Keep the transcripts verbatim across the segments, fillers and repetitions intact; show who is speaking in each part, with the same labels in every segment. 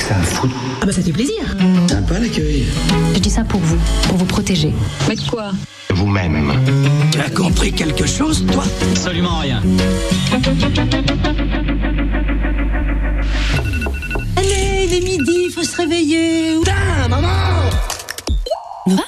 Speaker 1: que ça à foutre?
Speaker 2: Ah bah ça fait plaisir.
Speaker 1: Sympa l'accueil.
Speaker 3: Je dis ça pour vous, pour vous protéger.
Speaker 2: Mais quoi?
Speaker 1: Vous-même.
Speaker 4: Tu as compris quelque chose, toi?
Speaker 5: Absolument rien.
Speaker 6: Allez, il est midi, faut se réveiller.
Speaker 4: Putain, maman!
Speaker 6: Nova?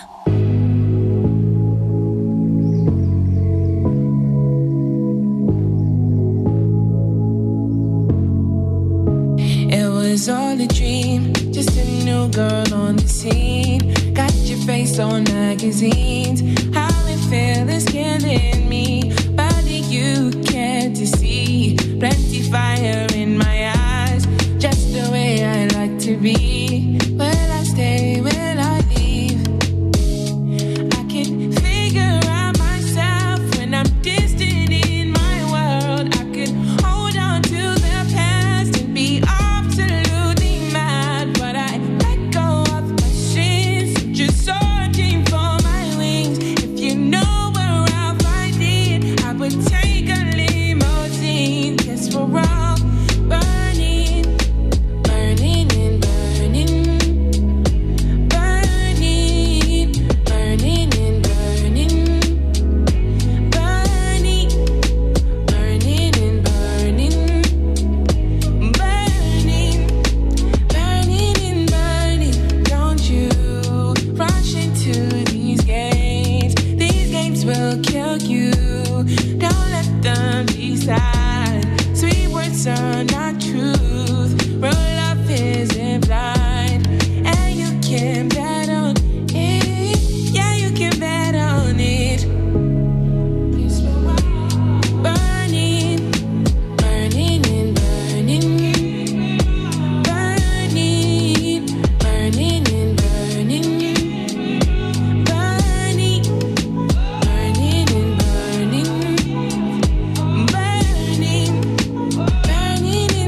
Speaker 7: It was all a dream, just a new girl on the scene. Got your face on magazines. How it feels is killing me. Body you care to see. Plenty fire in my eyes. Just the way I like to be. Will I stay? Will I leave? I can figure out myself when I'm distant in my world. I could hold on to the past and be absolutely mad, but I let go of my sins, just searching for my wings. If you know where I'll find it, I would take a limousine. Guess we're all burning, burning and burning, burning, burning and burning, burning, burning and burning, burning, burning and burning. Don't you rush into these games. These games will kill you. Don't let them decide. Sweet words are not truth. Real love isn't blind. And you can bet on it. Yeah, you can bet on it. Burning, burning and burning, burning, burning and burning, burning, burning and burning, burning, burning and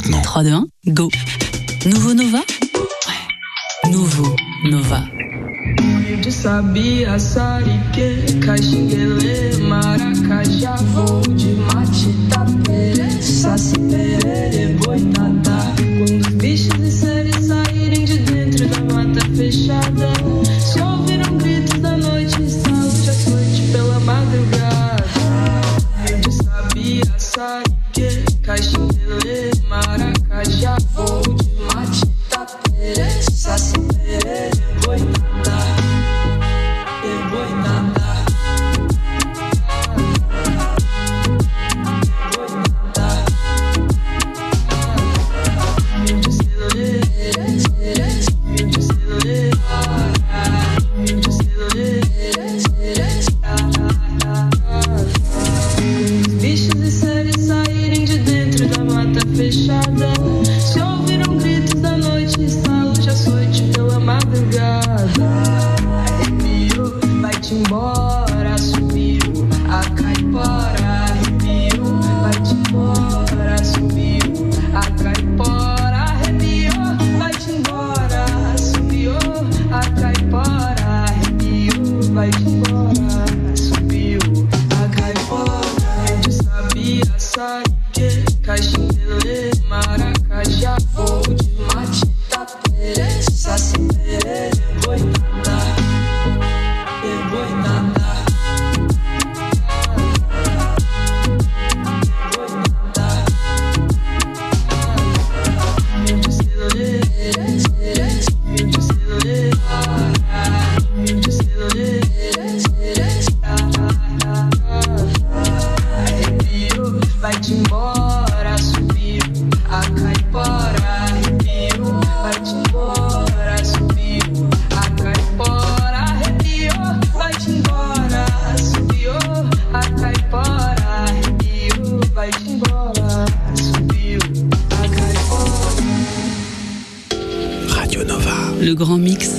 Speaker 1: maintenant.
Speaker 6: trois, deux, un, go. Nouveau Nova? Ouais. Nouveau Nova.
Speaker 2: De sabia, sarique, caxinguele, maracajá, voo de mate, tapere, saci, perere, boitatá. Quando os bichos e seres saírem de dentro da mata fechada, se ouviram gritos da noite, estalos de açoite pela madrugada. De sabia, sarique, caxinguele, maracajá, voo de mate, tapere, saci, perere, boitatá. Fechada, se ouviram gritos da noite, estalos de açoite pela madrugada. Arrepio, vai-te embora, subiu a caipora. Arrepio, vai-te embora, subiu a caipora. Arrepio, vai-te embora, subiu a caipora. Arrepio, vai-te embora, subiu a caipora. Eu sabia, sabe que caxinguele, maracajá, voo de mate, tapere, saci, perere, boitatá, e boitatá, boitatá. Eu disse lolê, eu disse lolê, eu disse lolê, arrepio, vai-te embora, subiu a caipora. Arrepio, vai-te embora, subiu a caipora. Arrepio, vai-te embora, subiu a caipora. Arrepio, vai-te embora, subiu a caipora.
Speaker 1: Radio Nova.
Speaker 6: Le grand mix.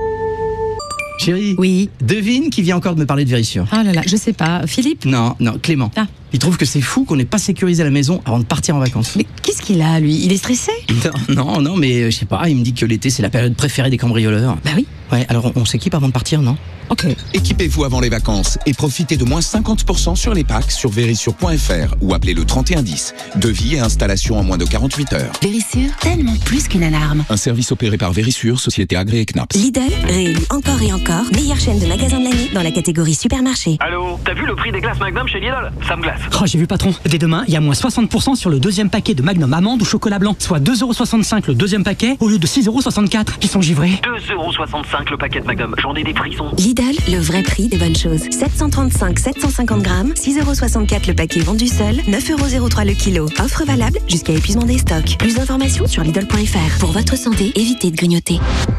Speaker 5: Chérie,
Speaker 6: Oui.
Speaker 5: devine qui vient encore de me parler de Vérissure.
Speaker 6: Ah là là, je sais pas. Philippe?
Speaker 5: Non, non, Clément.
Speaker 6: Ah.
Speaker 5: Il trouve que c'est fou qu'on n'ait pas sécurisé la maison avant de partir en vacances.
Speaker 6: Mais qu'est-ce qu'il a, lui? Il est stressé?
Speaker 5: Non, non, non, mais euh, je sais pas, il me dit que l'été c'est la période préférée des cambrioleurs.
Speaker 6: Bah oui.
Speaker 5: Ouais, alors on, on s'équipe avant de partir, non?
Speaker 6: Ok.
Speaker 8: Équipez-vous avant les vacances et profitez de moins cinquante pour cent sur les packs sur vérissure point f r ou appelez le trente et un dix. Devis et installation en moins de quarante-huit heures.
Speaker 3: Vérissure, tellement plus qu'une alarme.
Speaker 8: Un service opéré par Vérissure, société agréée C N A P S.
Speaker 9: Lidl, réélu encore et encore, meilleure chaîne de magasins de l'année dans la catégorie supermarché.
Speaker 10: Allô, t'as vu le prix des glaces Magnum chez Lidl? Ça me glace.
Speaker 11: Oh, j'ai vu patron. Dès demain, il y a moins soixante pour cent sur le deuxième paquet de Magnum amande ou chocolat blanc, soit deux euros soixante-cinq le deuxième paquet au lieu de six euros soixante-quatre. Ils sont givrés.
Speaker 10: deux euros soixante-cinq le paquet de Magnum. J'en ai des frissons.
Speaker 9: Lidl, le vrai prix des bonnes choses. sept cent trente-cinq sept cent cinquante grammes, six euros soixante-quatre le paquet vendu seul, neuf euros zéro trois le kilo. Offre valable jusqu'à épuisement des stocks. Plus d'informations sur Lidl point f r.
Speaker 3: Pour votre santé, évitez de grignoter.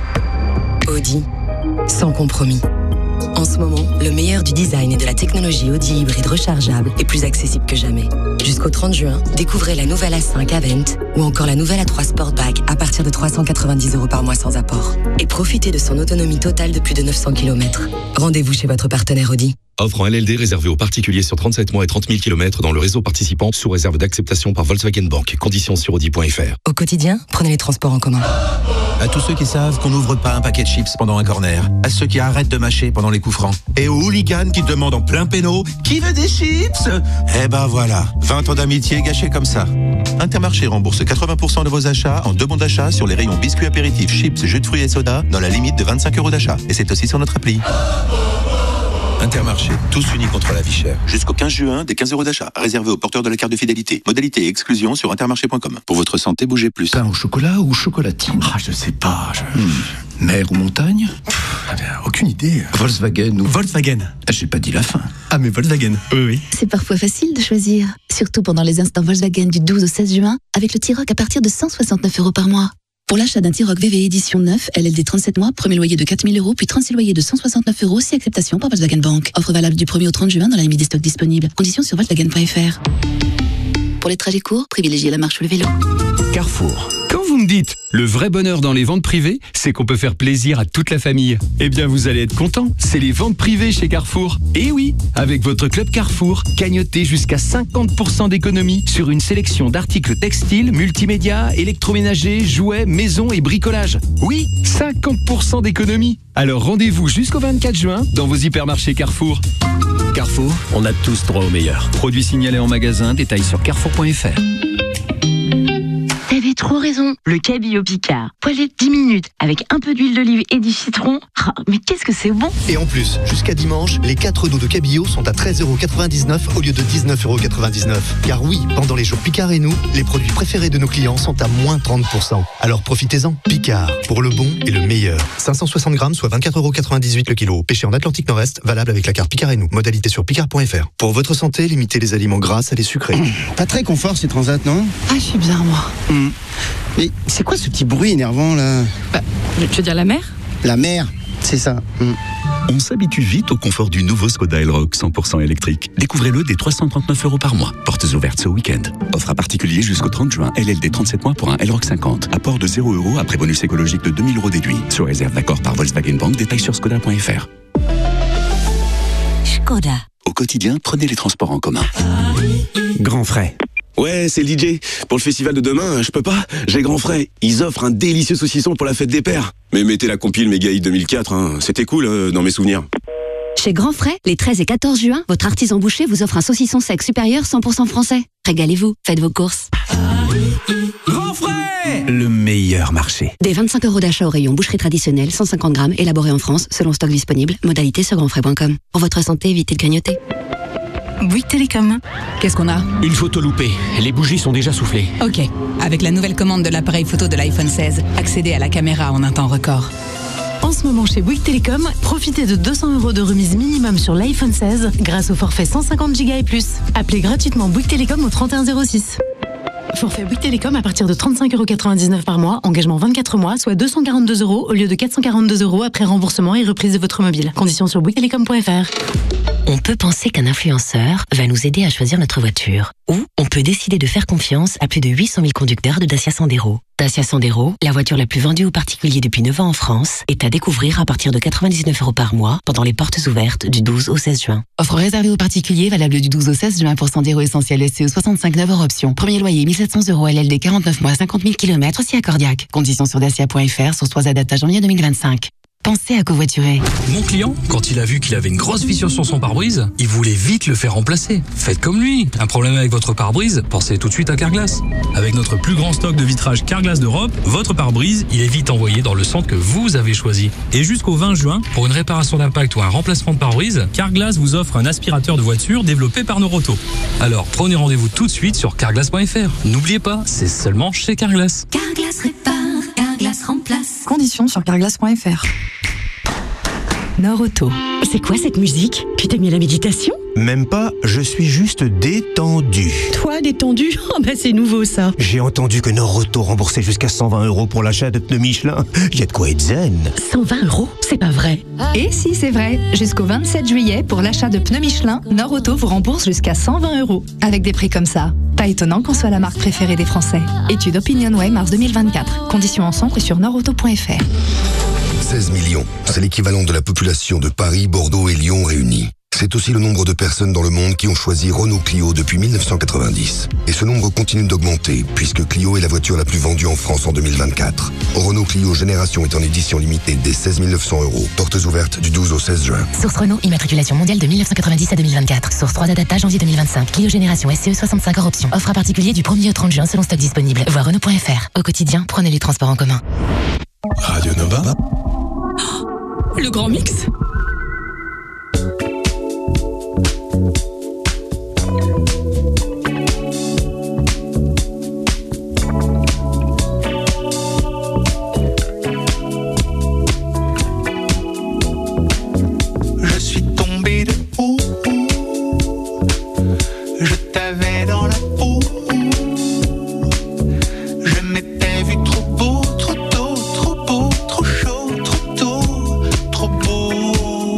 Speaker 12: Audi, sans compromis. En ce moment, le meilleur du design et de la technologie Audi hybride rechargeable est plus accessible que jamais. Jusqu'au trente juin, découvrez la nouvelle A cinq Avent ou encore la nouvelle A trois Sportback à partir de trois cent quatre-vingt-dix euros par mois sans apport. Et profitez de son autonomie totale de plus de neuf cents kilomètres. Rendez-vous chez votre partenaire Audi.
Speaker 13: Offre en L L D réservée aux particuliers sur trente-sept mois et trente mille kilomètres dans le réseau participant sous réserve d'acceptation par Volkswagen Bank. Conditions sur audi point f r.
Speaker 12: Au quotidien, prenez les transports en commun.
Speaker 14: À tous ceux qui savent qu'on n'ouvre pas un paquet de chips pendant un corner. À ceux qui arrêtent de mâcher pendant les coups francs. Et aux hooligans qui demandent en plein péno « Qui veut des chips ?» Eh ben voilà, vingt ans d'amitié gâchés comme ça. Intermarché rembourse quatre-vingts pour cent de vos achats en deux bons d'achat sur les rayons biscuits apéritifs, chips, jus de fruits et soda dans la limite de vingt-cinq euros d'achat. Et c'est aussi sur notre appli. Intermarché, tous unis contre la vie chère. Jusqu'au quinze juin, des quinze euros d'achat. Réservé aux porteurs de la carte de fidélité. Modalité et exclusion sur intermarché point com. Pour votre santé, bougez plus.
Speaker 1: Pain au chocolat ou chocolatine?
Speaker 14: Ah, je sais pas. Je...
Speaker 1: Hmm. Mer ou montagne?
Speaker 14: Pff, aucune idée.
Speaker 1: Volkswagen ou...
Speaker 14: Volkswagen.
Speaker 1: J'ai pas dit la fin.
Speaker 14: Ah, mais Volkswagen. Oui, oui.
Speaker 3: C'est parfois facile de choisir. Surtout pendant les instants Volkswagen du douze au seize juin, avec le T-Roc à partir de cent soixante-neuf euros par mois. Pour l'achat d'un T-Roc V V édition neuf, L L D trente-sept mois, premier loyer de quatre mille euros, puis trente-six loyers de cent soixante-neuf euros, si acceptation par Volkswagen Bank. Offre valable du premier au trente juin dans la limite des stocks disponibles. Conditions sur volkswagen point f r. Pour les trajets courts, privilégiez la marche ou le vélo.
Speaker 1: Carrefour. Quand vous
Speaker 15: vous me dites, le vrai bonheur dans les ventes privées, c'est qu'on peut faire plaisir à toute la famille. Eh bien, vous allez être content, c'est les ventes privées chez Carrefour. Et oui, avec votre club Carrefour, gagnotez jusqu'à cinquante pour cent d'économie sur une sélection d'articles textiles, multimédia, électroménagers, jouets, maison et bricolage. Oui, cinquante pour cent d'économie. Alors rendez-vous jusqu'au vingt-quatre juin dans vos hypermarchés Carrefour.
Speaker 1: Carrefour, on a tous droit au meilleur. Produits signalés en magasin, détails sur carrefour point f r.
Speaker 16: T'avais trop raison, le cabillaud Picard. Poêlé dix minutes avec un peu d'huile d'olive et du citron. Oh, mais qu'est-ce que c'est bon!
Speaker 17: Et en plus, jusqu'à dimanche, les quatre dos de cabillaud sont à treize euros quatre-vingt-dix-neuf au lieu de dix-neuf euros quatre-vingt-dix-neuf. Car oui, pendant les jours Picard et nous, les produits préférés de nos clients sont à moins trente pour cent. Alors profitez-en. Picard, pour le bon et le meilleur. cinq cent soixante grammes, soit vingt-quatre euros quatre-vingt-dix-huit le kilo. Pêché en Atlantique Nord-Est, valable avec la carte Picard et nous. Modalité sur picard point f r. Pour votre santé, limitez les aliments gras et les sucrés.
Speaker 18: Pas très confort ces transats, non?
Speaker 3: Ah, je suis bien, moi.
Speaker 18: Mmh. Mais c'est quoi ce petit bruit énervant là?
Speaker 6: Bah, tu veux dire la mer?
Speaker 18: La mer, c'est ça. Mmh.
Speaker 19: On s'habitue vite au confort du nouveau Skoda Elroq cent pour cent électrique. Découvrez-le dès trois cent trente-neuf euros par mois. Portes ouvertes ce week-end. Offre à particulier jusqu'au trente juin. L L D trente-sept mois pour un Elroq cinquante. Apport de zéro euros après bonus écologique de deux mille euros déduit. Sous réserve d'accord par Volkswagen Bank. Détails sur skoda point f r.
Speaker 9: Skoda.
Speaker 19: Au quotidien, prenez les transports en commun.
Speaker 20: Grand frais.
Speaker 21: Ouais, c'est le D J. Pour le festival de demain, je peux pas. J'ai grand frais. Ils offrent un délicieux saucisson pour la fête des pères. Mais mettez la compile Méga Hit deux mille quatre, hein. C'était cool euh, dans mes souvenirs.
Speaker 9: Chez Grand Frais, les treize et quatorze juin, votre artisan boucher vous offre un saucisson sec supérieur cent pour cent français. Régalez-vous, faites vos courses.
Speaker 20: Grand frais, le meilleur marché.
Speaker 9: Des vingt-cinq euros d'achat au rayon boucherie traditionnelle, cent cinquante grammes, élaboré en France, selon stock disponible. Modalité sur grandfrais point com. Pour votre santé, évitez de grignoter.
Speaker 6: Bouygues Télécom. Qu'est-ce qu'on a?
Speaker 20: Une photo loupée. Les bougies sont déjà soufflées.
Speaker 6: Ok. Avec la nouvelle commande de l'appareil photo de l'iPhone seize, accédez à la caméra en un temps record.
Speaker 22: En ce moment chez Bouygues Télécom, profitez de deux cents euros de remise minimum sur l'iPhone seize grâce au forfait cent cinquante giga et plus. Appelez gratuitement Bouygues Télécom au trente et un zéro six. Forfait Bouygues Télécom à partir de trente-cinq euros quatre-vingt-dix-neuf par mois, engagement vingt-quatre mois, soit deux cent quarante-deux euros au lieu de quatre cent quarante-deux euros après remboursement et reprise de votre mobile. Conditions sur bouygues télécom point f r.
Speaker 9: On peut penser qu'un influenceur va nous aider à choisir notre voiture. Ou on peut décider de faire confiance à plus de huit cent mille conducteurs de Dacia Sandero. Dacia Sandero, la voiture la plus vendue aux particuliers depuis neuf ans en France, est à découvrir à partir de quatre-vingt-dix-neuf euros par mois pendant les portes ouvertes du douze au seize juin.
Speaker 3: Offre réservée aux particuliers, valable du douze au seize juin pour Sandero Essentiel S C E soixante-cinq neuf hors option. Premier loyer mille sept cents euros, L L D quarante-neuf mois, cinquante mille kilomètres, aussi accordiaque. Conditions sur dacia point f r, sur trois adaptages janvier deux mille vingt-cinq. Pensez à covoiturer.
Speaker 23: Mon client, quand il a vu qu'il avait une grosse fissure sur son pare-brise, il voulait vite le faire remplacer. Faites comme lui. Un problème avec votre pare-brise, pensez tout de suite à Carglass. Avec notre plus grand stock de vitrage Carglass d'Europe, votre pare-brise, il est vite envoyé dans le centre que vous avez choisi. Et jusqu'au vingt juin, pour une réparation d'impact ou un remplacement de pare-brise, Carglass vous offre un aspirateur de voiture développé par Noroto. Alors, prenez rendez-vous tout de suite sur carglass point f r. N'oubliez pas, c'est seulement chez Carglass.
Speaker 9: Carglass répare, Carglass remplace.
Speaker 6: Conditions sur carglass point f r. Noroto.
Speaker 24: C'est quoi cette musique? Tu t'es mis à la méditation?
Speaker 20: Même pas, je suis juste détendu.
Speaker 24: Toi, détendu? Oh bah c'est nouveau ça.
Speaker 20: J'ai entendu que Noroto remboursait jusqu'à cent vingt euros pour l'achat de pneus Michelin. Il y a de quoi être zen.
Speaker 24: cent vingt euros? C'est pas vrai.
Speaker 6: Et si c'est vrai, jusqu'au vingt-sept juillet, pour l'achat de pneus Michelin, Noroto vous rembourse jusqu'à cent vingt euros. Avec des prix comme ça, pas étonnant qu'on soit la marque préférée des Français. Étude OpinionWay mars deux mille vingt-quatre. Conditions en centre et sur noroto point f r.
Speaker 25: seize millions, c'est l'équivalent de la population de Paris, Bordeaux et Lyon réunis. C'est aussi le nombre de personnes dans le monde qui ont choisi Renault Clio depuis mille neuf cent quatre-vingt-dix. Et ce nombre continue d'augmenter, puisque Clio est la voiture la plus vendue en France en deux mille vingt-quatre. Renault Clio Génération est en édition limitée dès seize mille neuf cents euros. Portes ouvertes du douze au seize juin.
Speaker 9: Source Renault, immatriculation mondiale de mille neuf cent quatre-vingt-dix à deux mille vingt-quatre. Source trois adaptage janvier deux mille vingt-cinq. Clio Génération S C E soixante-cinq hors option. Offre à particulier du premier au trente juin selon stock disponible. Voir Renault point f r. Au quotidien, prenez les transports en commun.
Speaker 25: Radio Nova.
Speaker 6: Le grand mix.
Speaker 26: Je suis tombé de haut, je t'avais dans la peau, je m'étais vu trop beau, trop tôt, trop beau, trop chaud, trop tôt, trop beau.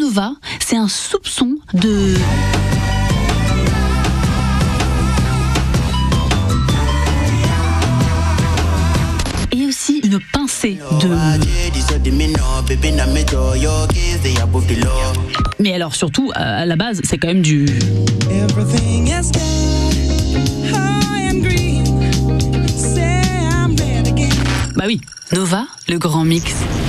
Speaker 24: Nova, c'est un soupçon de... Et aussi une pincée de... Mais alors surtout, à la base, c'est quand même du... Bah oui, Nova, le grand mix.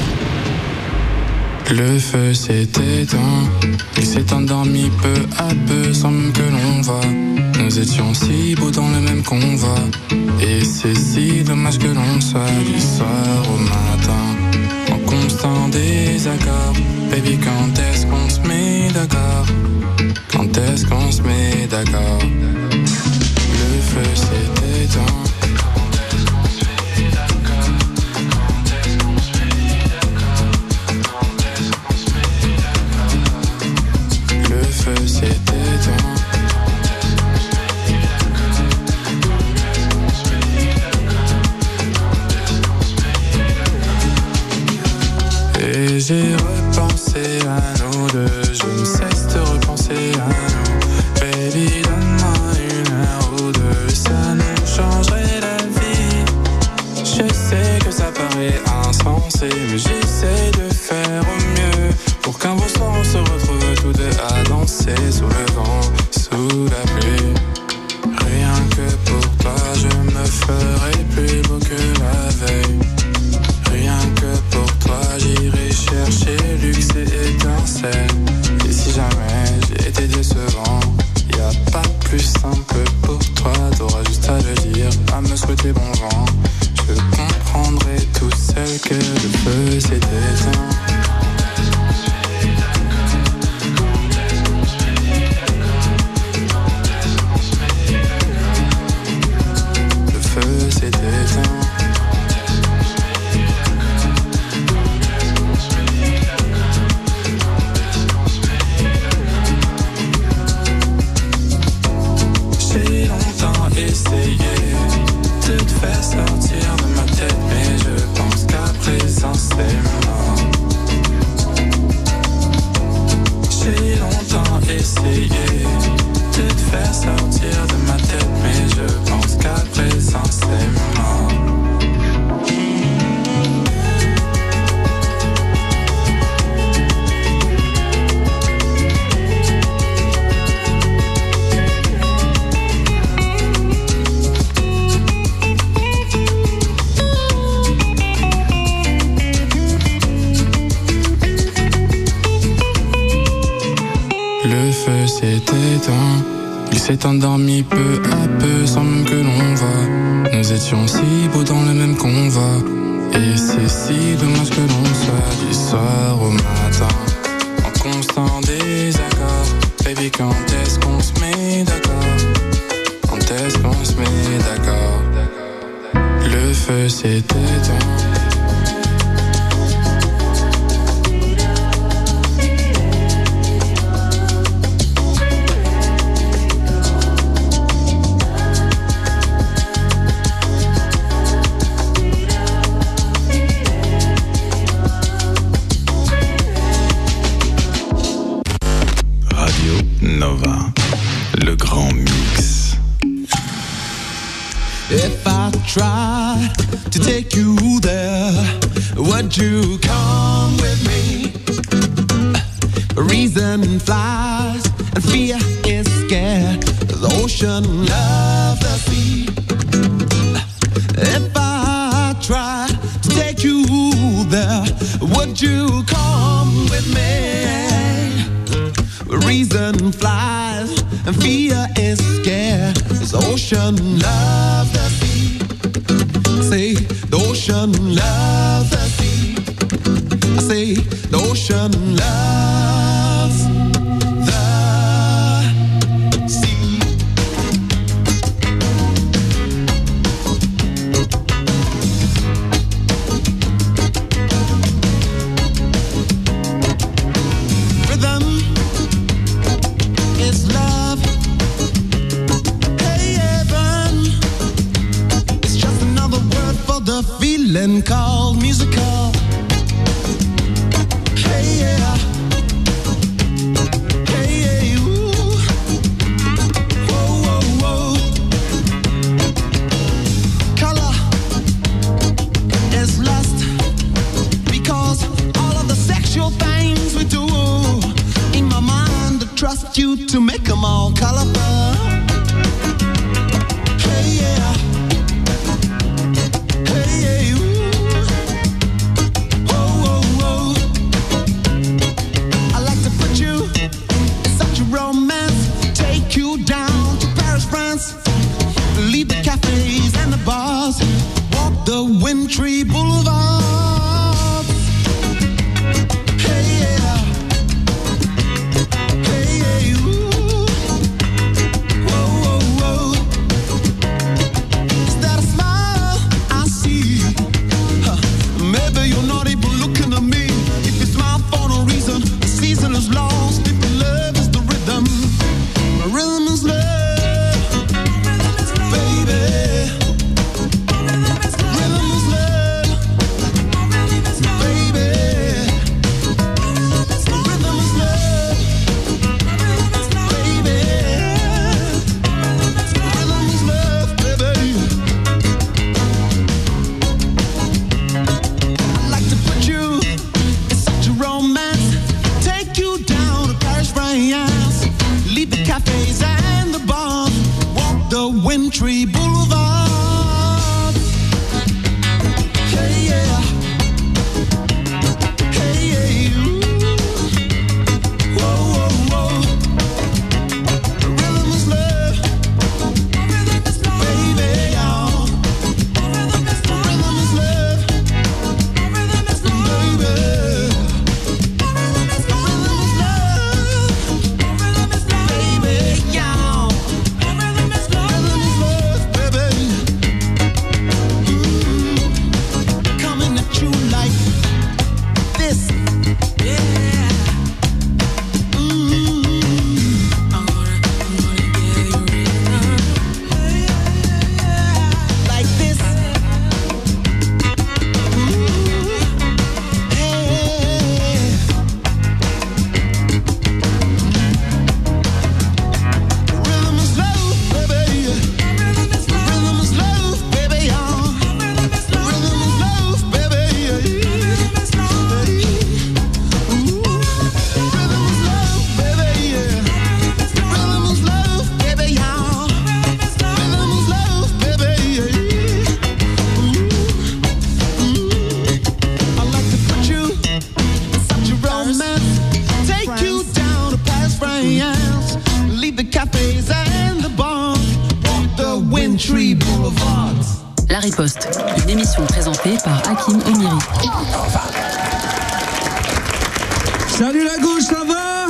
Speaker 2: Le feu s'est éteint, il s'est endormi peu à peu sans même que l'on voit. Nous étions si beaux dans le même convoi, et c'est si dommage que l'on soit du soir au matin, en constant désaccord. Baby, quand est-ce qu'on se met d'accord? Quand est-ce qu'on se met d'accord? Le feu s'est éteint. Et j'ai repensé à nous deux, je ne cesse de repenser à nous. Baby, donne-moi une heure ou deux, ça nous changerait la vie. Je sais que ça paraît insensé, mais j'essaie de faire au mieux pour qu'un beau soir on se retrouve tous deux à danser sous le vent, sous la pluie. Rien que pour toi, je me ferai plus beau que la veille. Rien que pour toi, j'irai chercher luxe et étincelle. Et si jamais j'ai été décevant, y a pas plus simple pour toi. T'auras juste à le dire, à me souhaiter bon vent. Je comprendrai tout seul que le feu s'est éteint. Le feu s'est éteint. J'ai longtemps essayé de te faire sortir de ma tête, mais je pense qu'à présent c'est mort. J'ai longtemps essayé de te faire sortir de ma tête, mais je pense qu'à présent c'est mort. Le feu s'est éteint, il s'est endormi peu à peu sans même que l'on voit. Nous étions si beaux dans le même convoi, et c'est si dommage que l'on soit du soir au matin, en constant désaccord. Baby, quand est-ce qu'on se met d'accord? Quand est-ce qu'on se met d'accord? Le feu s'est éteint.
Speaker 26: Nova, le grand mix.
Speaker 4: If I tried to take you there, would you come with me? Reason flies and fear is scared. The ocean loves the sea. If I tried to take you there, would you come with me? Reason flies and fear is scared. This ocean loves the sea. I say the ocean loves the sea. I say the ocean loves the sea. Rhythm is love. Hey, heaven. It's just another word for the feeling called musical. Hey, yeah. like you to make them all colorful. Hey, yeah. Hey, yeah, ooh. Oh, oh, oh. I like to put you in such a romance. Take you down to Paris, France. Leave the cafes and the bars. Walk the wintry boulevards. Hey, yeah. Hey, yeah, ooh. Whoa, whoa, whoa. Is that a smile I see? Huh. Maybe you're not even looking at me. If you smile for no reason, the season is lost. If your love is the rhythm, my rhythm is love. Leave the cafes and the bars. Walk the wintry boulevards. Hey, yeah. Hey, yeah. Ooh. Whoa, whoa, whoa. The rhythm is love. Baby, y'all. The rhythm is love. Baby.
Speaker 24: La Riposte, une émission présentée par Hakim Emiri.
Speaker 5: Salut la gauche, ça va?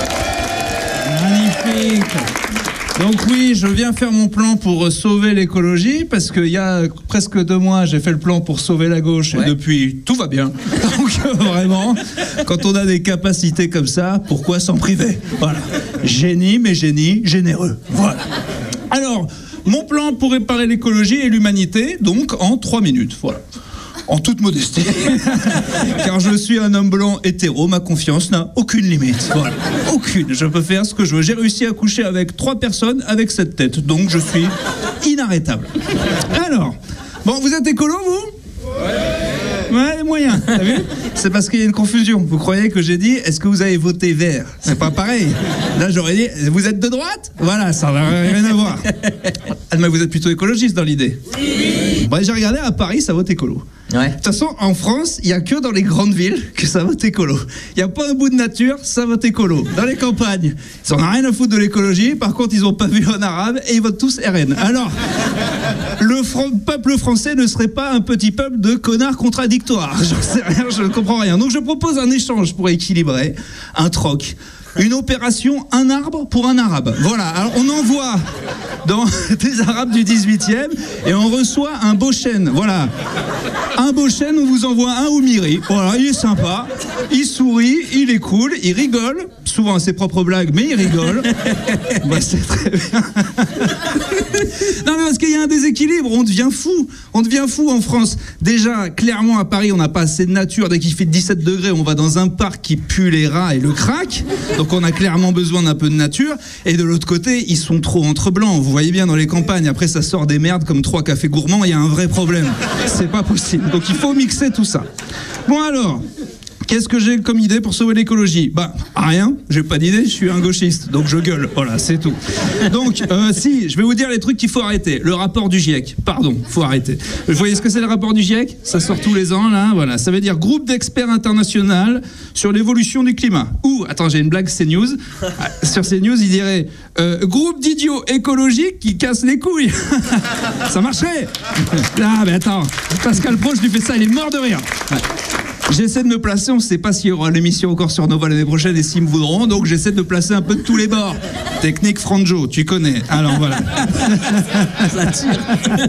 Speaker 5: Magnifique. Donc oui, je viens faire mon plan pour sauver l'écologie, parce qu'il y a presque deux mois, j'ai fait le plan pour sauver la gauche, ouais. Et depuis, tout va bien. Donc vraiment, quand on a des capacités comme ça, pourquoi s'en priver? Voilà. Génie, mais génie généreux. Voilà. Alors, mon plan pour réparer l'écologie et l'humanité, donc en trois minutes. Voilà. En toute modestie. Car je suis un homme blanc hétéro, ma confiance n'a aucune limite. Voilà. Aucune. Je peux faire ce que je veux. J'ai réussi à coucher avec trois personnes avec cette tête. Donc je suis inarrêtable. Alors, bon, vous êtes écolo, vous? Ouais. Ouais, moyen. T'as vu? C'est parce qu'il y a une confusion. Vous croyez que j'ai dit, est-ce que vous avez voté vert? C'est pas pareil. Là, j'aurais dit, vous êtes de droite? Voilà, ça n'a rien à voir. Mais vous êtes plutôt écologiste dans l'idée. Oui. Bon, j'ai regardé à Paris, ça vote écolo. Ouais. De toute façon, en France, il n'y a que dans les grandes villes que ça vote écolo. Il n'y a pas un bout de nature, ça vote écolo. Dans les campagnes, ils n'en ont rien à foutre de l'écologie. Par contre, ils n'ont pas vu en arabe et ils votent tous R N. Alors, le fr- peuple français ne serait pas un petit peuple de connards contradictoires. J'en sais rien, je ne comprends rien. Donc, je propose un échange pour équilibrer, un troc. Une opération un arbre pour un arabe. Voilà, alors on envoie dans des arabes du dix-huitième et on reçoit un beau chêne. Voilà, un beau chêne, on vous envoie un au Miri. Voilà, il est sympa, il sourit, il est cool, il rigole, souvent à ses propres blagues, mais il rigole. Bah, c'est très bien. Non mais parce qu'il y a un déséquilibre, on devient fou, on devient fou en France. Déjà, clairement à Paris, on n'a pas assez de nature. Dès qu'il fait dix-sept degrés, on va dans un parc qui pue les rats et le crack. Donc on a clairement besoin d'un peu de nature. Et de l'autre côté, ils sont trop entre blancs. Vous voyez bien dans les campagnes, après ça sort des merdes comme trois cafés gourmands, il y a un vrai problème. C'est pas possible. Donc il faut mixer tout ça. Bon alors, Qu'est-ce que j'ai comme idée pour sauver l'écologie? Bah, rien, j'ai pas d'idée, je suis un gauchiste, donc je gueule, voilà, c'est tout. Donc, euh, si, je vais vous dire les trucs qu'il faut arrêter. Le rapport du GIEC, pardon, faut arrêter. Vous voyez ce que c'est le rapport du GIEC? Ça sort tous les ans, là, voilà. Ça veut dire groupe d'experts international sur l'évolution du climat. Ou, attends, j'ai une blague, CNews. Sur CNews, il dirait euh, groupe d'idiots écologiques qui cassent les couilles. Ça marcherait. Ah, mais attends, Pascal Pro, je lui fais ça, il est mort de rire. Ouais. J'essaie de me placer, on ne sait pas s'il y aura l'émission encore sur Nova l'année prochaine et s'ils me voudront, donc j'essaie de me placer un peu de tous les bords. Technique Franjo, tu connais. Alors voilà. Ça tire.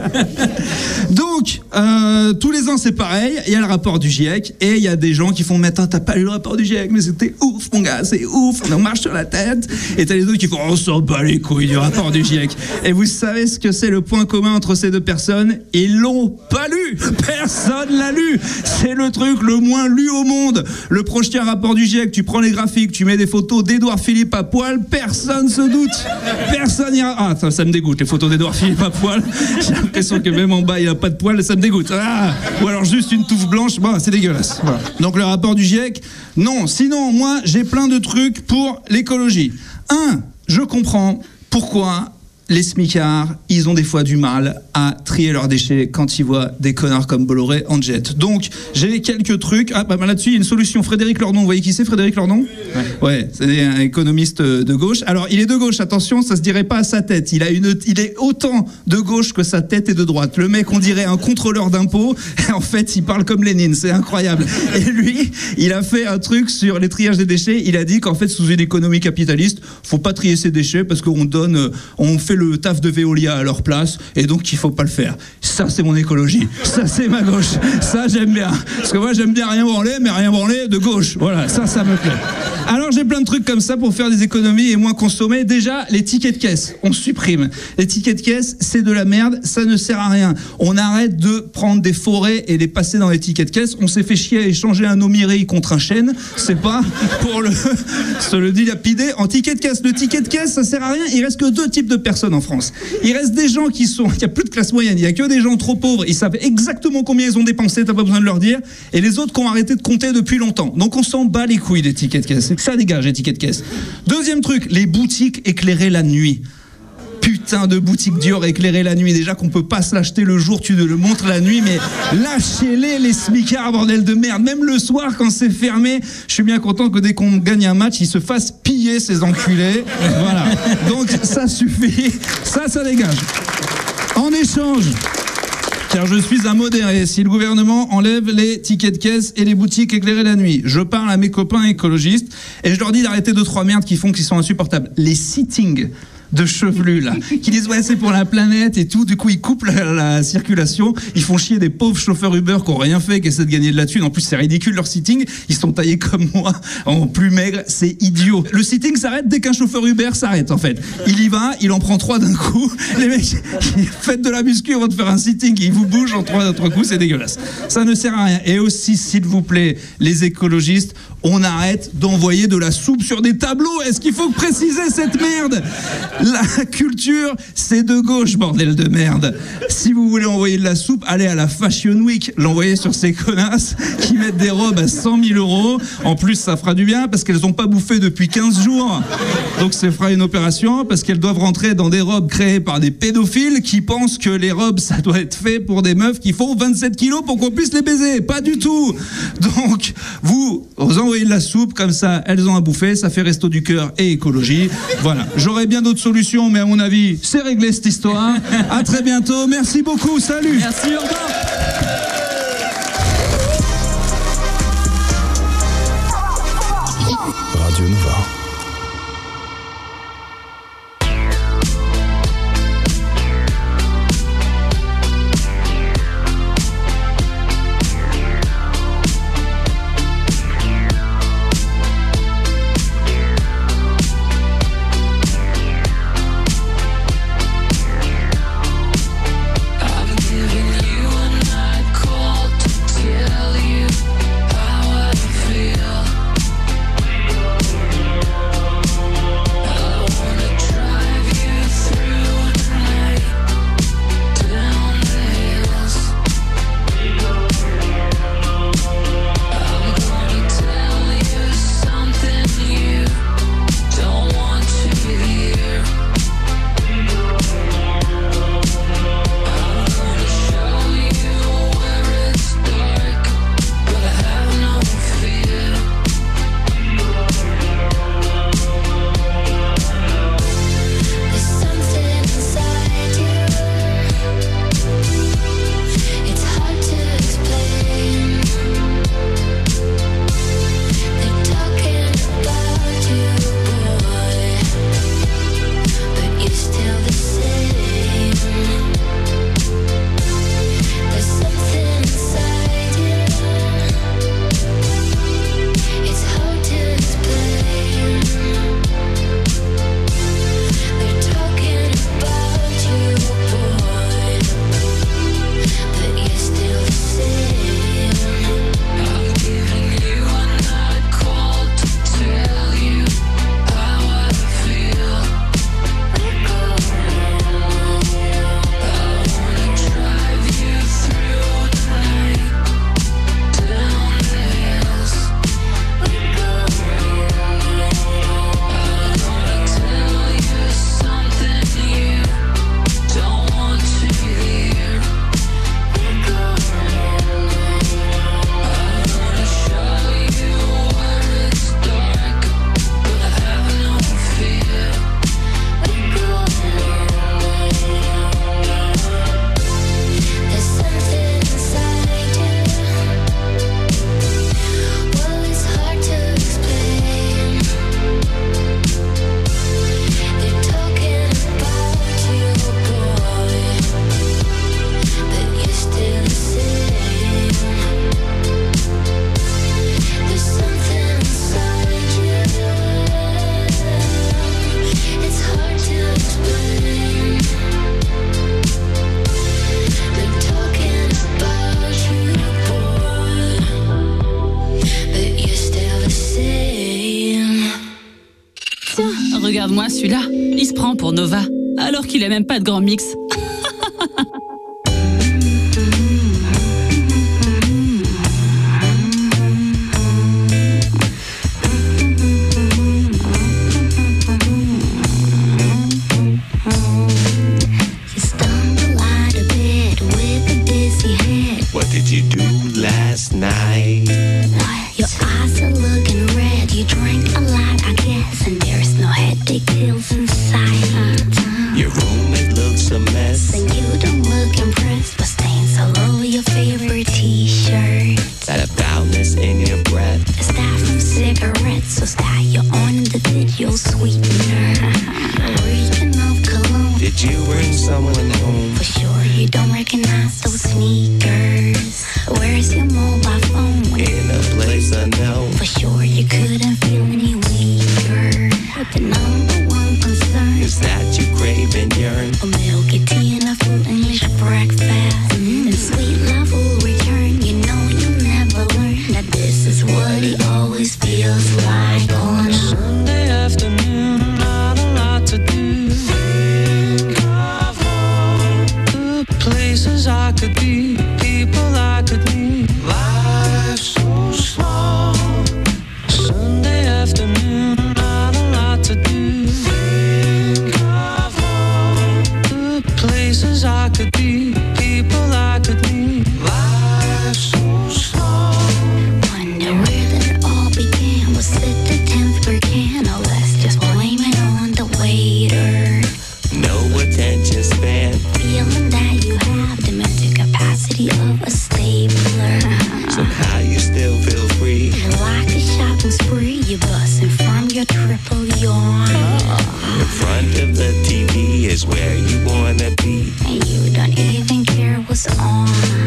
Speaker 5: Donc, euh, tous les ans c'est pareil, il y a le rapport du GIEC et il y a des gens qui font mais attends, t'as pas lu le rapport du GIEC, mais c'était ouf mon gars, c'est ouf, on marche sur la tête. Et t'as les autres qui font on s'en bat les couilles du rapport du GIEC. Et vous savez ce que c'est le point commun entre ces deux personnes? Ils l'ont pas lu. Personne l'a lu. C'est le truc le moins lu au monde. Le prochain rapport du GIEC, tu prends les graphiques, tu mets des photos d'Édouard Philippe à poil, personne se doute. Personne ira. Ah, ça, ça me dégoûte, les photos d'Édouard Philippe à poil. J'ai l'impression que même en bas, il a pas de poil, ça me dégoûte. Ah, ou alors juste une touffe blanche, bon, c'est dégueulasse. Voilà. Donc le rapport du GIEC, non. Sinon, moi, j'ai plein de trucs pour l'écologie. Un, je comprends pourquoi les smicards, ils ont des fois du mal à trier leurs déchets quand ils voient des connards comme Bolloré en jet. Donc, j'ai quelques trucs. Ah, bah, bah là-dessus, il y a une solution. Frédéric Lordon, vous voyez qui c'est, Frédéric Lordon? Ouais, ouais, c'est un économiste de gauche. Alors, il est de gauche, attention, ça se dirait pas à sa tête. Il a une, il est autant de gauche que sa tête est de droite. Le mec, on dirait un contrôleur d'impôts. Et en fait, il parle comme Lénine. C'est incroyable. Et lui, il a fait un truc sur les triages des déchets. Il a dit qu'en fait, sous une économie capitaliste, faut pas trier ses déchets parce qu'on donne, on fait le taf de Veolia à leur place et donc il faut pas le faire. Ça c'est mon écologie, ça c'est ma gauche, ça j'aime bien. Parce que moi j'aime bien rien branler, mais rien branler de gauche. Voilà, ça ça me plaît. Alors j'ai plein de trucs comme ça pour faire des économies et moins consommer. Déjà les tickets de caisse, on supprime. Les tickets de caisse c'est de la merde, ça ne sert à rien. On arrête de prendre des forêts et les passer dans les tickets de caisse. On s'est fait chier à échanger un Omiri contre un chêne, c'est pas pour le se le dilapider en ticket de caisse. Le ticket de caisse ça sert à rien, il reste que deux types de personnes en France. Il reste des gens qui sont... Il n'y a plus de classe moyenne, il n'y a que des gens trop pauvres, ils savent exactement combien ils ont dépensé, t'as pas besoin de leur dire, et les autres qui ont arrêté de compter depuis longtemps. Donc on s'en bat les couilles des tickets de caisse, c'est que ça dégage les tickets de caisse. Deuxième truc, les boutiques éclairées la nuit. Putain de boutique Dior éclairée la nuit. Déjà qu'on peut pas se l'acheter le jour, tu le montres la nuit, mais lâchez-les les smicards, bordel de merde. Même le soir quand c'est fermé, je suis bien content que dès qu'on gagne un match, ils se fassent piller ces enculés. Voilà. Donc ça suffit. Ça, ça dégage. En échange, car je suis un modéré, si le gouvernement enlève les tickets de caisse et les boutiques éclairées la nuit, je parle à mes copains écologistes et je leur dis d'arrêter deux trois merdes qui font qu'ils sont insupportables. Les sittings de chevelus là, qui disent ouais c'est pour la planète et tout, du coup ils coupent la, la circulation, ils font chier des pauvres chauffeurs Uber qui ont rien fait, qui essaient de gagner de la thune, en plus c'est ridicule leur sitting, ils sont taillés comme moi, en plus maigre, c'est idiot. Le sitting s'arrête dès qu'un chauffeur Uber s'arrête en fait, il y va, il en prend trois d'un coup, les mecs, faites de la muscu avant de faire un sitting, ils vous bougent en trois, trois coups, c'est dégueulasse. Ça ne sert à rien. Et aussi s'il vous plaît, les écologistes, on arrête d'envoyer de la soupe sur des tableaux. Est-ce qu'il faut préciser cette merde? La culture, c'est de gauche, bordel de merde. Si vous voulez envoyer de la soupe, allez à la Fashion Week, l'envoyer sur ces connasses qui mettent des robes à cent mille euros. En plus, ça fera du bien parce qu'elles n'ont pas bouffé depuis quinze jours. Donc ça fera une opération parce qu'elles doivent rentrer dans des robes créées par des pédophiles qui pensent que les robes, ça doit être fait pour des meufs qui font vingt-sept kilos pour qu'on puisse les baiser. Pas du tout. Donc, vous, vous envoyez de la soupe, comme ça, elles ont à bouffer, ça fait resto du cœur et écologie. Voilà. J'aurais bien d'autres solutions, mais à mon avis, c'est réglé cette histoire. À très bientôt. Merci beaucoup. Salut.
Speaker 24: Merci, au revoir.
Speaker 26: Radio Nova.
Speaker 2: Feel
Speaker 24: regarde-moi celui-là, il se prend pour Nova, alors qu'il a même pas de grand mix.
Speaker 4: What did you do last night?
Speaker 7: Your eyes are looking red. You drank a lot, I guess, and there's no headache pills inside.
Speaker 4: Your roommate looks a mess.
Speaker 7: And you don't look impressed, but stains all over your favorite t-shirt.
Speaker 4: That a foulness in your breath.
Speaker 7: Is that from cigarettes, or is that your own individual sweetener? Original cologne.
Speaker 4: Did you bring someone home?
Speaker 7: For sure, you don't recognize those sneakers. Where's your mobile phone?
Speaker 4: In a place unknown.
Speaker 7: For sure, you couldn't feel any weaker. But the number one concern
Speaker 4: is that you crave and yearn
Speaker 7: for milky tea and a full English breakfast. Mm. And sweet love will return. You know you'll never learn that this is what it always feels like on a
Speaker 4: Sunday afternoon. Not a lot to do. Think of all the places I could be, people I could meet. Life's so small. Sunday afternoon. Not a lot to do. Think of all the places I could be, people I could meet. Life's so small.
Speaker 7: Wonder where that it all began. Was it the tenth per can? Or let's just blame it on the waiter.
Speaker 4: No attention span.
Speaker 7: Feeling that you have the mental capacity of a stapler.
Speaker 4: Somehow you still feel free.
Speaker 7: Like a shopping spree, you busting from your triple yawn.
Speaker 4: In front of the T V is where you wanna be.
Speaker 7: And you don't even care what's on.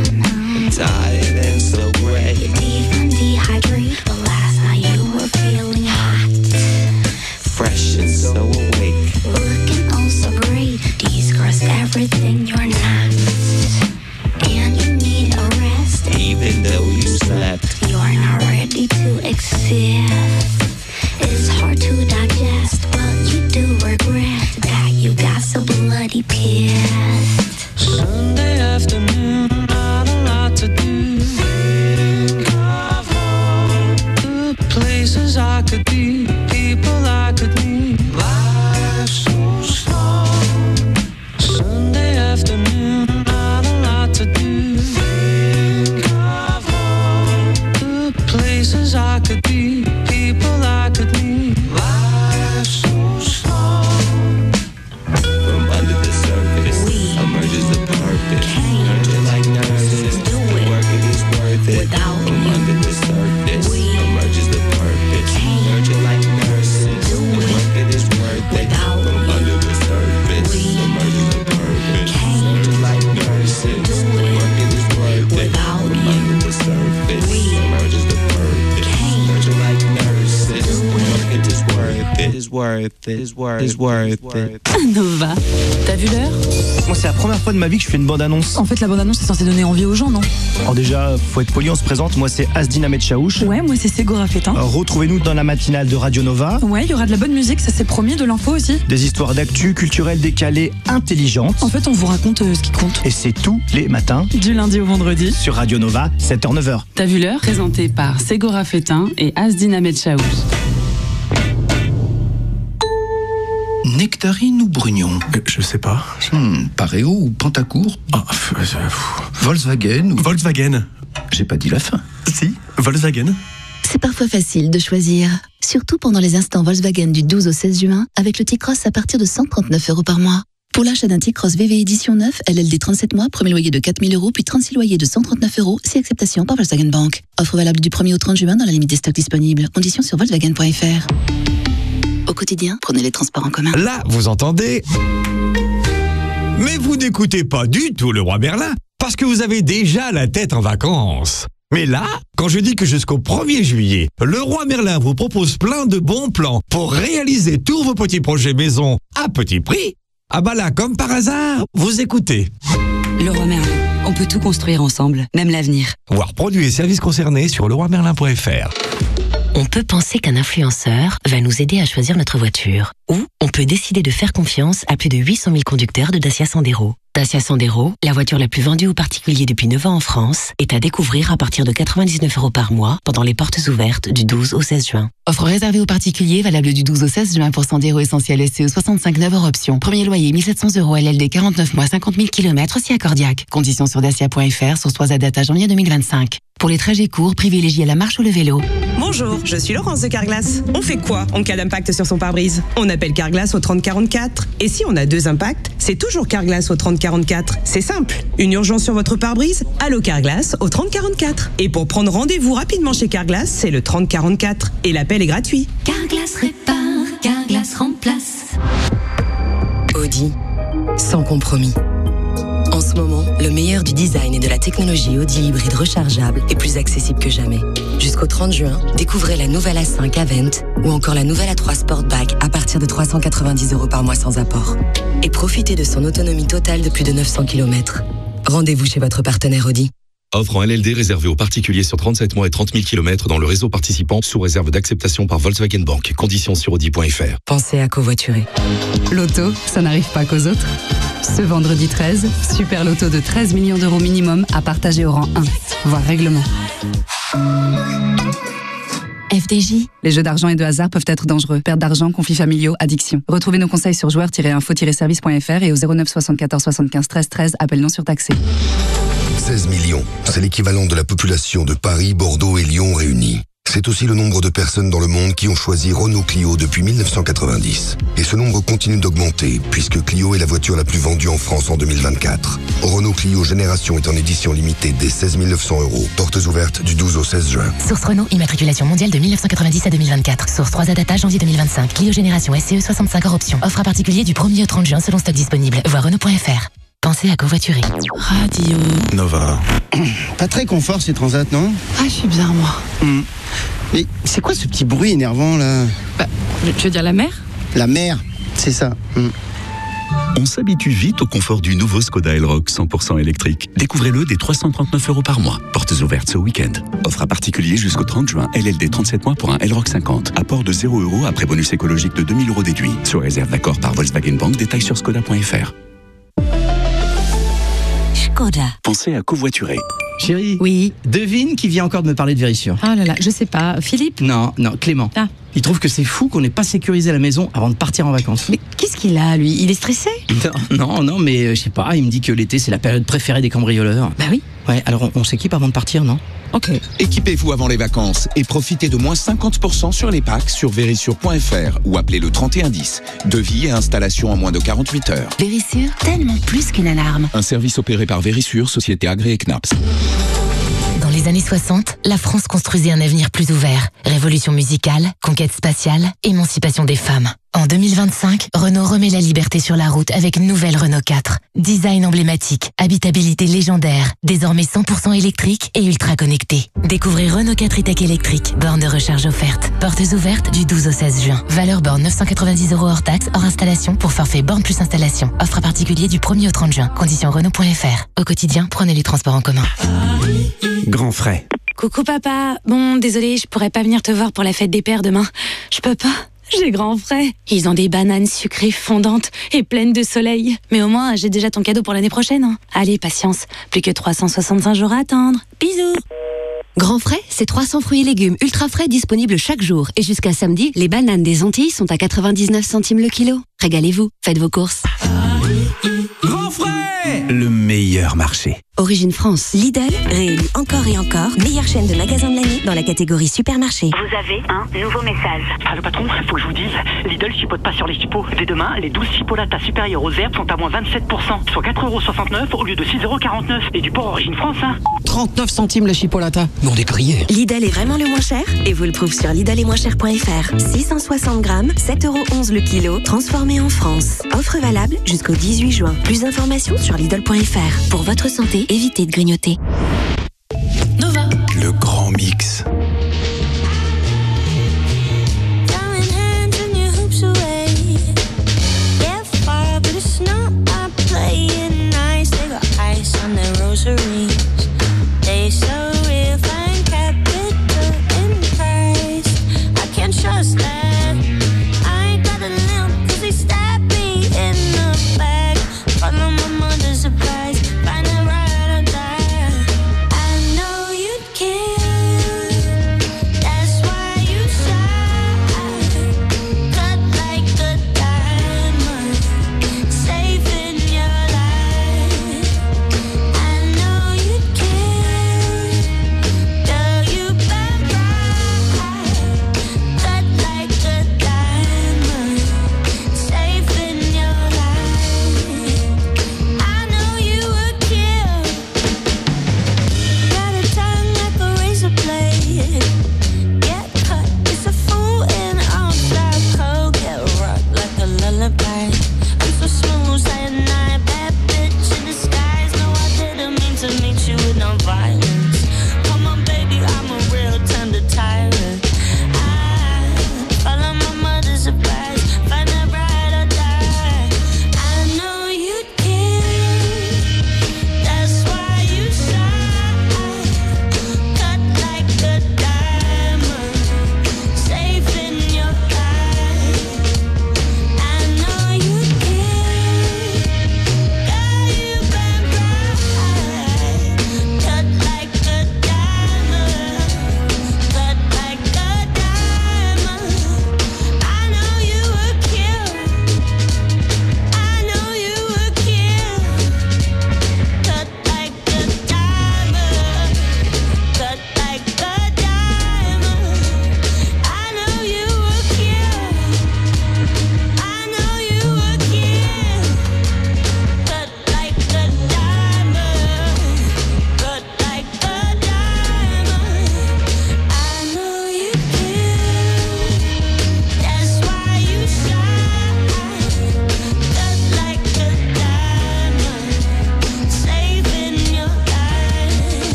Speaker 4: Tired and so gray.
Speaker 7: Your teeth undehydrated, but last night you were feeling hot.
Speaker 4: Fresh and so awake.
Speaker 7: Looking oh so great. These girls everything you're not. And you need a rest.
Speaker 4: Even though you slept.
Speaker 7: You're not ready to exist. It's hard to digest, but you do regret that you got so bloody pissed.
Speaker 4: Sunday afternoon, not a lot to do. Think of all the places I could be, people I could meet. Life's so small. Sunday afternoon, not a lot to do. Think of all the places I could be, people I could meet. Life's so small. From under the surface emerges the purpose. Nurture like nurses. The work it is worth it. From under the surface emerges the purpose. Nurture like nurses. The work it is worth it. From under the surface emerges the purpose. Nurture like nurses. The work it is worth it. From under the surface emerges the purpose. Nurture like nurses. The work it is worth it. Is worth it. Is worth it. Is worth it.
Speaker 24: Nova. T'as vu l'heure?
Speaker 20: Moi, c'est la première fois de ma vie que je fais une bande-annonce.
Speaker 24: En fait, la bande-annonce est censée donner envie aux gens, non?
Speaker 20: Alors déjà, faut être poli, on se présente. Moi, c'est Asdin Ahmed Chaouch.
Speaker 24: Ouais, moi, c'est Ségora Fétin.
Speaker 20: Euh, Retrouvez-nous dans la matinale de Radio Nova.
Speaker 24: Ouais, il y aura de la bonne musique, ça c'est promis, de l'info aussi.
Speaker 20: Des histoires d'actu culturelles décalées, intelligentes.
Speaker 24: En fait, on vous raconte euh, ce qui compte.
Speaker 20: Et c'est tous les matins.
Speaker 24: Du lundi au vendredi.
Speaker 20: Sur Radio Nova, sept heures neuf heures.
Speaker 24: T'as vu l'heure? Présenté par Ségora Fétin et Asdin Ahmed Chaouch.
Speaker 1: Nectarine ou Brugnon?
Speaker 20: euh, Je sais pas.
Speaker 1: Hmm, Pareo ou Pantacourt?
Speaker 20: Ah, euh,
Speaker 1: Volkswagen ou...
Speaker 20: Volkswagen.
Speaker 1: J'ai pas dit la fin.
Speaker 20: Si, Volkswagen.
Speaker 3: C'est parfois facile de choisir, surtout pendant les instants Volkswagen du douze au seize juin, avec le T-Cross à partir de cent trente-neuf euros par mois. Pour l'achat d'un T-Cross V V édition neuf, L L D trente-sept mois, premier loyer de quatre mille euros, puis trente-six loyers de cent trente-neuf euros, si acceptation par Volkswagen Bank. Offre valable du premier au trente juin dans la limite des stocks disponibles. Conditions sur volkswagen point f r. Au quotidien, prenez les transports en commun.
Speaker 8: Là, vous entendez? Mais vous n'écoutez pas du tout le roi Merlin, parce que vous avez déjà la tête en vacances. Mais là, quand je dis que jusqu'au premier juillet, le roi Merlin vous propose plein de bons plans pour réaliser tous vos petits projets maison à petit prix, ah bah là, comme par hasard, vous écoutez.
Speaker 24: Le roi Merlin, on peut tout construire ensemble, même l'avenir.
Speaker 8: Voir produits et services concernés sur le roi merlin point f r.
Speaker 9: On peut penser qu'un influenceur va nous aider à choisir notre voiture. Ou on peut décider de faire confiance à plus de huit cent mille conducteurs de Dacia Sandero. Dacia Sandero, la voiture la plus vendue aux particuliers depuis neuf ans en France, est à découvrir à partir de quatre-vingt-dix-neuf euros par mois pendant les portes ouvertes du douze au seize juin.
Speaker 3: Offre réservée aux particuliers, valable du douze au seize juin pour Sandero Essentiel S C E soixante-cinq neuf hors option. Premier loyer mille sept cents euros L L D quarante-neuf mois cinquante mille kilomètres si accordiaque. Conditions sur dacia point f r, sur trois à date à janvier deux mille vingt-cinq. Pour les trajets courts, privilégiez la marche ou le vélo.
Speaker 10: Bonjour, je suis Laurence de Carglass. On fait quoi en cas d'impact sur son pare-brise? On appelle Carglass au trente quarante-quatre. Et si on a deux impacts, c'est toujours Carglass au trente quarante-quatre. C'est simple. Une urgence sur votre pare-brise? Allô Carglass au trente quarante-quatre. Et pour prendre rendez-vous rapidement chez Carglass, c'est le trente quarante-quatre. Et l'appel est gratuit.
Speaker 22: Carglass répare, Carglass remplace.
Speaker 11: Audi, sans compromis. En ce moment, le meilleur du design et de la technologie Audi hybride rechargeable est plus accessible que jamais. Jusqu'au trente juin, découvrez la nouvelle A cinq Avent ou encore la nouvelle A trois Sportback à partir de trois cent quatre-vingt-dix euros par mois sans apport. Et profitez de son autonomie totale de plus de neuf cents kilomètres. Rendez-vous chez votre partenaire Audi.
Speaker 12: Offre en L L D réservée aux particuliers sur trente-sept mois et trente mille kilomètres dans le réseau participant sous réserve d'acceptation par Volkswagen Bank. Conditions sur audi point f r.
Speaker 11: Pensez à covoiturer.
Speaker 24: Loto, ça n'arrive pas qu'aux autres. Ce vendredi treize, super loto de treize millions d'euros minimum à partager au rang un. Voir règlement.
Speaker 3: F D J.
Speaker 24: Les jeux d'argent et de hasard peuvent être dangereux. Perte d'argent, conflits familiaux, addiction. Retrouvez nos conseils sur joueurs tiret info tiret service point f r et au zéro neuf soixante-quatorze soixante-quinze treize treize, appel non surtaxé.
Speaker 25: seize millions, c'est l'équivalent de la population de Paris, Bordeaux et Lyon réunis. C'est aussi le nombre de personnes dans le monde qui ont choisi Renault Clio depuis mille neuf cent quatre-vingt-dix. Et ce nombre continue d'augmenter, puisque Clio est la voiture la plus vendue en France en deux mille vingt-quatre. Renault Clio Génération est en édition limitée dès seize mille neuf cents euros. Portes ouvertes du douze au seize juin.
Speaker 9: Source Renault, immatriculation mondiale de mille neuf cent quatre-vingt-dix à deux mille vingt-quatre. Source trois à data janvier deux mille vingt-cinq. Clio Génération S C E soixante-cinq hors option. Offre à particulier du premier au trente juin selon stock disponible. Voir Renault point f r. Pensez à covoiturer.
Speaker 3: Radio.
Speaker 25: Nova.
Speaker 18: Pas très confort ces transats, non?
Speaker 3: Ah, je suis bien, moi.
Speaker 18: Hum. Mais c'est quoi ce petit bruit énervant, là?
Speaker 24: Bah, tu veux dire la mer?
Speaker 18: La mer, c'est ça. Hum.
Speaker 19: On s'habitue vite au confort du nouveau Skoda Elroq cent pour cent électrique. Découvrez-le dès trois cent trente-neuf euros par mois. Portes ouvertes ce week-end. Offre à particulier jusqu'au trente juin. L L D trente-sept mois pour un Elroq cinquante. Apport de zéro euros après bonus écologique de deux mille euros déduit. Sur réserve d'accord par Volkswagen Bank. Détails sur skoda point f r.
Speaker 11: Skoda.
Speaker 19: Pensez à covoiturer.
Speaker 13: Chérie.
Speaker 24: Oui.
Speaker 13: Devine qui vient encore de me parler de Vérissure.
Speaker 24: Ah là là, je sais pas. Philippe?
Speaker 13: Non, non, Clément.
Speaker 24: Ah.
Speaker 13: Il trouve que c'est fou qu'on n'ait pas sécurisé la maison avant de partir en vacances.
Speaker 24: Mais qu'est-ce qu'il a, lui? Il est stressé?
Speaker 13: Non, non, non, mais euh, je sais pas, il me dit que l'été c'est la période préférée des cambrioleurs.
Speaker 24: Bah oui.
Speaker 13: Ouais, alors on, on s'équipe avant de partir, non?
Speaker 24: Ok.
Speaker 14: Équipez-vous avant les vacances et profitez de moins cinquante pour cent sur les packs sur vérissure point f r ou appelez le trente et un dix. Devis et installation en moins de quarante-huit heures.
Speaker 9: Vérissure, tellement plus qu'une alarme.
Speaker 14: Un service opéré par Vérissure, société agréée C N A P S.
Speaker 9: Dans les années soixante, la France construisait un avenir plus ouvert. Révolution musicale, conquête spatiale, émancipation des femmes. En deux mille vingt-cinq, Renault remet la liberté sur la route avec une nouvelle Renault quatre. Design emblématique, habitabilité légendaire, désormais cent pour cent électrique et ultra connecté. Découvrez Renault quatre e-Tech électrique, borne de recharge offerte. Portes ouvertes du douze au seize juin. Valeur borne neuf cent quatre-vingt-dix euros hors taxe, hors installation pour forfait borne plus installation. Offre à particulier du premier au trente juin. Conditions Renault point f r. Au quotidien, prenez les transports en commun.
Speaker 20: Grand frais.
Speaker 22: Coucou papa. Bon, désolé, je pourrais pas venir te voir pour la fête des pères demain. Je peux pas. J'ai grand frais. Ils ont des bananes sucrées fondantes et pleines de soleil. Mais au moins, j'ai déjà ton cadeau pour l'année prochaine. Hein. Allez, patience. Plus que trois cent soixante-cinq jours à attendre. Bisous.
Speaker 15: Grand frais, c'est trois cents fruits et légumes ultra frais disponibles chaque jour. Et jusqu'à samedi, les bananes des Antilles sont à quatre-vingt-dix-neuf centimes le kilo. Régalez-vous, faites vos courses.
Speaker 20: Grand frais, le meilleur marché.
Speaker 15: Origine France.
Speaker 27: Lidl, réélu encore et encore, meilleure chaîne de magasins de l'année dans la catégorie supermarché.
Speaker 16: Vous avez un nouveau message.
Speaker 28: Allô patron, faut que je vous dise, Lidl chipote pas sur les chipots. Dès demain, les douze chipolatas supérieures aux herbes sont à moins vingt-sept pour cent, soit quatre euros soixante-neuf au lieu de six euros quarante-neuf. Et du porc Origine France, hein.
Speaker 13: trente-neuf centimes la chipolata. Non, des grillés.
Speaker 27: Lidl est vraiment le moins cher et vous le prouve sur lidl et moins cher point f r. six cent soixante grammes, sept euros onze le kilo, transformé en France. Offre valable jusqu'au dix-huit juin. Plus d'informations sur lidl point f r. Pour votre santé, évitez de grignoter.
Speaker 24: Nova.
Speaker 26: Le grand mix.
Speaker 7: They so real, find capital in Christ.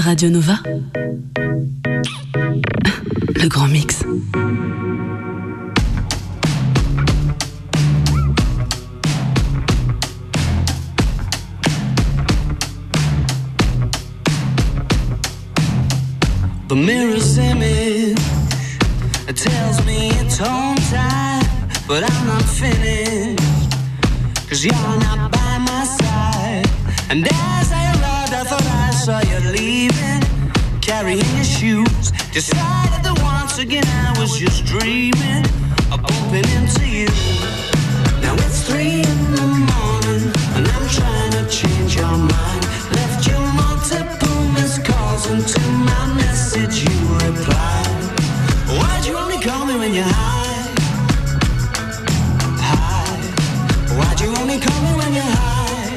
Speaker 1: Radio Nova. Le grand mix.
Speaker 2: The mirror's image, it tells me it's home time, but I'm not finished, cause you're not by my side. And as I arrived, I thought I saw you leaving, carrying your shoes. Decided that once again I was just dreaming of bumping into you. Now it's three in the morning, and I'm trying to change your mind. Left you multiple missed calls, and to my message you replied. Why'd you only call me when you're high? High. Why'd you only call me when you're high?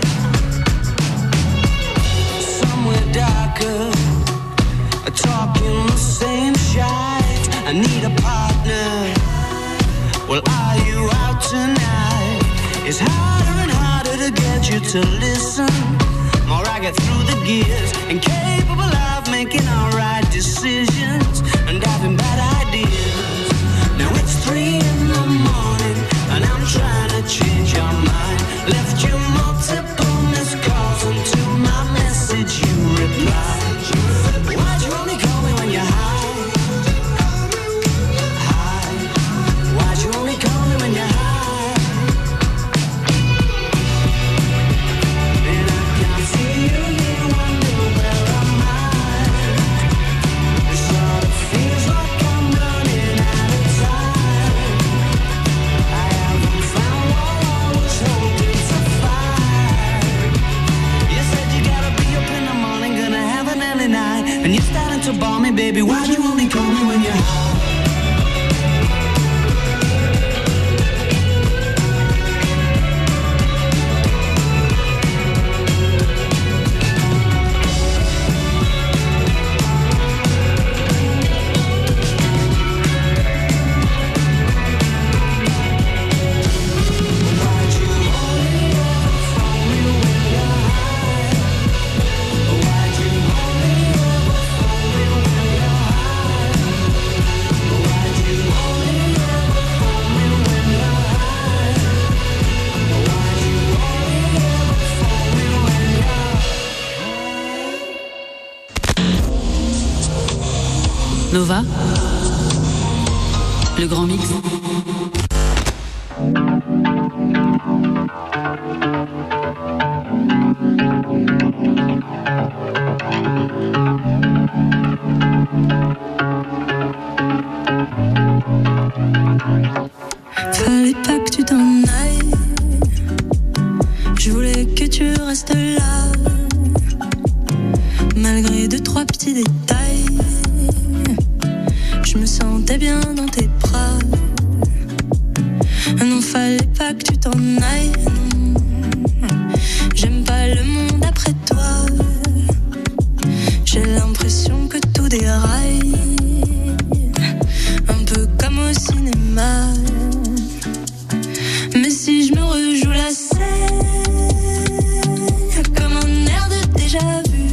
Speaker 2: Somewhere darker, talking the same shite. I need a partner. Well, are you out tonight? It's harder and harder to get you to listen. More I get through the gears, incapable of making alright decisions and having bad ideas. Now it's three in the morning, and I'm trying to change your mind. Left you multiple missed calls, and to my message you replied. Why'd you only call me when you're high? High. Why'd you only call me when you're high? And I can't see you here, wonder where am I? It sort of feels like I'm running out of time. I haven't found what I was hoping to find. You said you gotta be up in the morning, gonna have an early night, and you're starting to bore me, baby. Why'd you only call me when you're high?
Speaker 1: Nova, le grand mix.
Speaker 2: Fallait pas que tu t'en ailles, je voulais que tu restes là, malgré deux, trois petits détails. Je me sentais bien dans tes bras. Non, fallait pas que tu t'en ailles. J'aime pas le monde après toi. J'ai l'impression que tout déraille, un peu comme au cinéma. Mais si je me rejoue la scène, comme un air de déjà vu,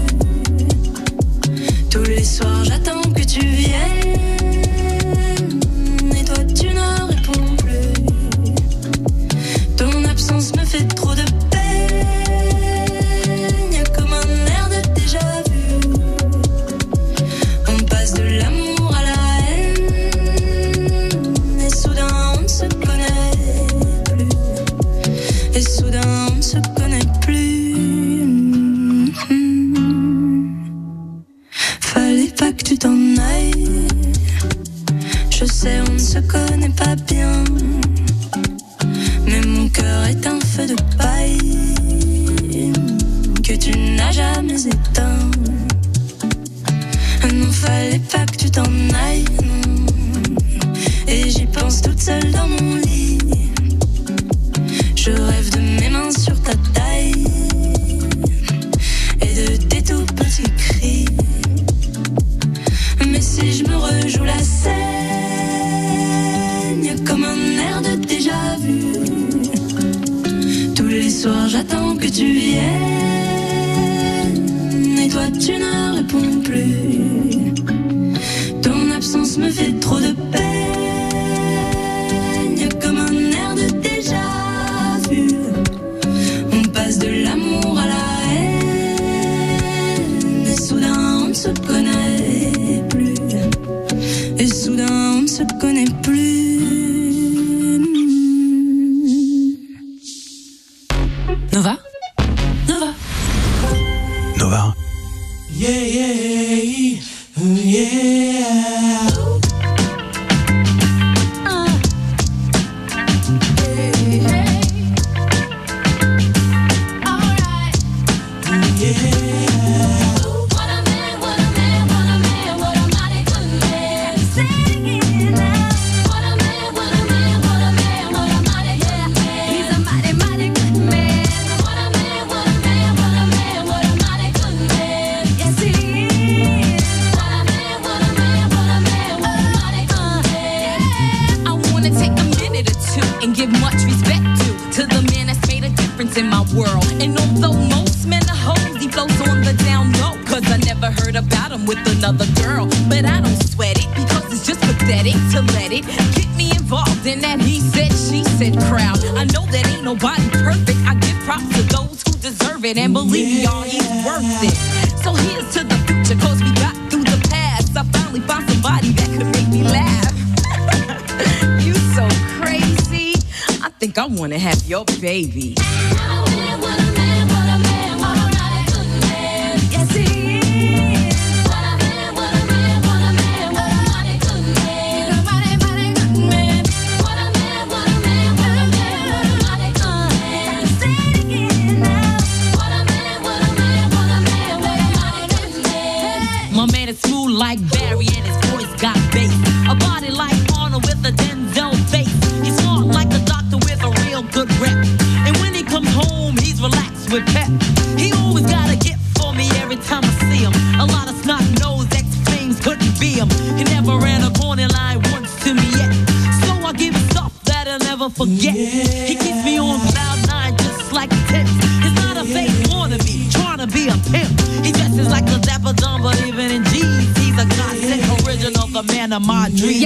Speaker 2: tous les soirs j'attends que tu viennes. Me fait trop de peine, comme un air de déjà vu. On passe de l'amour à la haine, et soudain on ne se connaît plus. Et soudain on ne se connaît plus. Fallait pas que tu t'en ailles. Je sais on ne se connaît pas bien, mais mon cœur est un feu de paille que tu n'as jamais éteint. Non, fallait pas que tu t'en ailles, non. Et j'y pense toute seule dans mon lit. Je rêve de mes mains sur ta taille et de tes tout petits cris. Mais si je me rejoue la scène, comme un air de déjà vu, tous les soirs j'attends que tu viennes, et toi tu ne réponds plus. soudain on ne se connaît plus.
Speaker 1: Nova Nova
Speaker 26: Nova.
Speaker 2: Yeah, yeah, yeah.
Speaker 4: In my world, and although most men are hoes, he flows on the down low. Cause I never heard about him with another girl. But I don't sweat it because it's just pathetic to let it get me involved in that he said, she said crowd. I know that ain't nobody perfect. I give props to those who deserve it, and believe me, y'all, he's worth it. So here's to the future, cause we got through the past. I finally found somebody that could make me laugh. You so crazy. I think I wanna have your baby. Like Barry and his voice got bass. A body like Arnold with a Denzel face. He's smart like a doctor with a real good rep. And when he comes home, he's relaxed with pep. He always got a gift for me every time I see him. A lot of snot-nosed ex-flames couldn't be him. He never ran a corner line once to me yet. So I give him stuff that I'll never forget. He keeps me on cloud nine just like a tip. He's not a fake wannabe, trying to be a pimp. He dresses like a dapper dumb, but even in jeans, he's a godsend original, the man of my dreams.